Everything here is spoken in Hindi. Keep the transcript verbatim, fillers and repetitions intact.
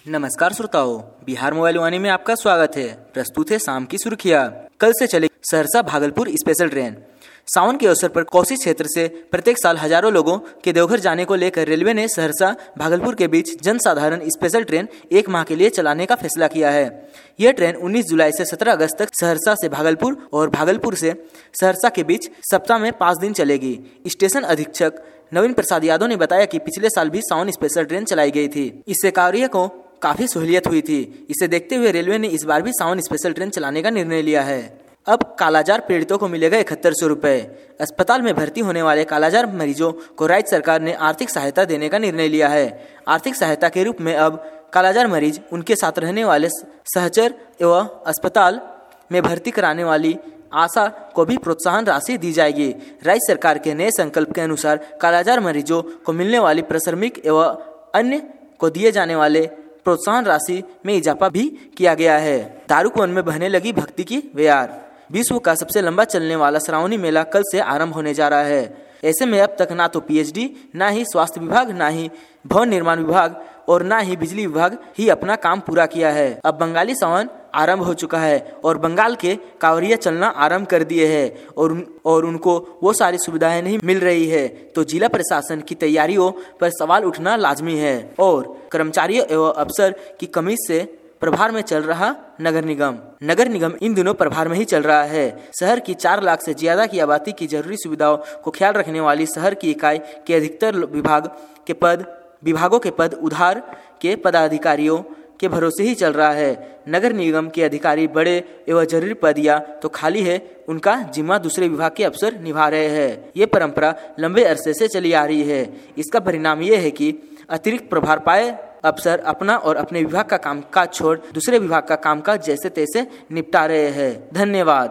नमस्कार श्रोताओं, बिहार मोबाइल वाणी में आपका स्वागत है। प्रस्तुत है शाम की सुर्खियां। कल से चलेगी सहरसा भागलपुर स्पेशल ट्रेन। सावन के अवसर पर कोसी क्षेत्र से प्रत्येक साल हजारों लोगों के देवघर जाने को लेकर रेलवे ने सहरसा भागलपुर के बीच जनसाधारण स्पेशल ट्रेन एक माह के लिए चलाने का फैसला किया है। यह ट्रेन उन्नीस जुलाई से सत्रह अगस्त तक सहरसा से भागलपुर और भागलपुर से सहरसा के बीच सप्ताह में पाँच दिन चलेगी। स्टेशन अधीक्षक नवीन प्रसाद यादव ने बताया कि पिछले साल भी सावन स्पेशल ट्रेन चलाई गई थी। इससे कार्य को काफी सहूलियत हुई थी। इसे देखते हुए रेलवे ने इस बार भी सावन स्पेशल ट्रेन चलाने का निर्णय लिया है। अब कालाजार पीड़ितों को मिलेगा इकहत्तर सौ रुपए। अस्पताल में भर्ती होने वाले कालाजार मरीजों को राज्य सरकार ने आर्थिक सहायता देने का निर्णय लिया है। आर्थिक सहायता के रूप में अब कालाजार मरीज, उनके साथ रहने वाले सहचर एवं अस्पताल में भर्ती कराने वाली आशा को भी प्रोत्साहन राशि दी जाएगी। राज्य सरकार के नए संकल्प के अनुसार कालाजार मरीजों को मिलने वाली प्रश्रमिक एवं अन्य को दिए जाने वाले प्रोत्साहन राशि में इजाफा भी किया गया है। दारुकुंड में बहने लगी भक्ति की बयार। विश्व का सबसे लंबा चलने वाला श्रावणी मेला कल से आरंभ होने जा रहा है। ऐसे में अब तक ना तो पीएचडी, ना ही स्वास्थ्य विभाग, ना ही भवन निर्माण विभाग और ना ही बिजली विभाग ही अपना काम पूरा किया है। अब बंगाली सावन आरंभ हो चुका है और बंगाल के कांवरिया चलना आरंभ कर दिए हैं और उन, और उनको वो सारी सुविधाएं नहीं मिल रही है, तो जिला प्रशासन की तैयारियों पर सवाल उठना लाजमी है। और कर्मचारियों एवं अफसर की कमी से प्रभार में चल रहा नगर निगम नगर निगम इन दिनों प्रभार में ही चल रहा है। शहर की चार लाख से ज्यादा की आबादी की जरूरी सुविधाओं को ख्याल रखने वाली शहर की इकाई के अधिकतर विभाग के पद विभागों के पद उधार के पदाधिकारियों के भरोसे ही चल रहा है। नगर निगम के अधिकारी बड़े एवं जरूरी पद या तो खाली है, उनका जिम्मा दूसरे विभाग के अफसर निभा रहे हैं। ये परंपरा लंबे अरसे से चली आ रही है। इसका परिणाम ये है कि अतिरिक्त प्रभार पाए अफसर अपना और अपने विभाग का कामकाज छोड़ दूसरे विभाग का कामकाज जैसे तैसे निपटा रहे हैं। धन्यवाद।